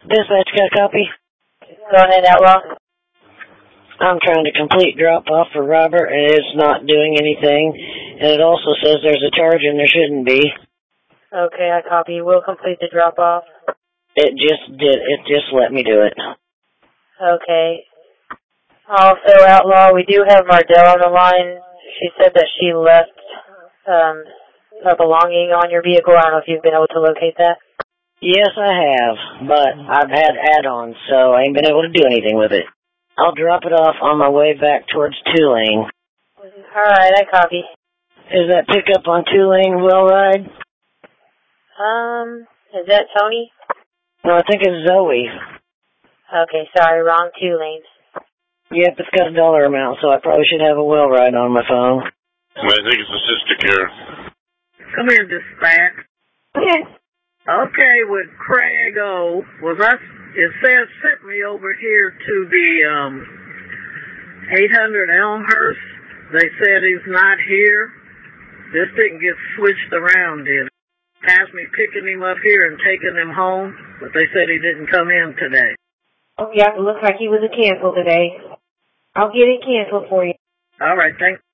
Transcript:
Dispatch, got a copy? Go ahead, Outlaw. I'm trying to complete drop-off for Robert, and it's not doing anything. And it also says there's a charge and there shouldn't be. Okay, I copy. We'll complete the drop-off. It just did. It just let me do it. Okay. Also, Outlaw, we do have Mardell on the line. She said that she left a belonging on your vehicle. I don't know if you've been able to locate that. Yes, I have, but I've had add-ons, so I ain't been able to do anything with it. I'll drop it off on my way back towards Two-Lane. All right, I copy. Is that pickup on Two-Lane Will Ride? Is that Tony? No, I think it's Zoe. Okay, sorry, wrong Two-Lane. Yep, it's got a dollar amount, so I probably should have a Will Ride on my phone. I think it's a sister care. Come here, dispatch. Okay. Okay, with Craig O. It says sent me over here to the 800 Elmhurst. They said he's not here. This didn't get switched around, did it? Asked me picking him up here and taking him home, but they said he didn't come in today. Oh, yeah, it looks like he was canceled today. I'll get it canceled for you. All right, thanks.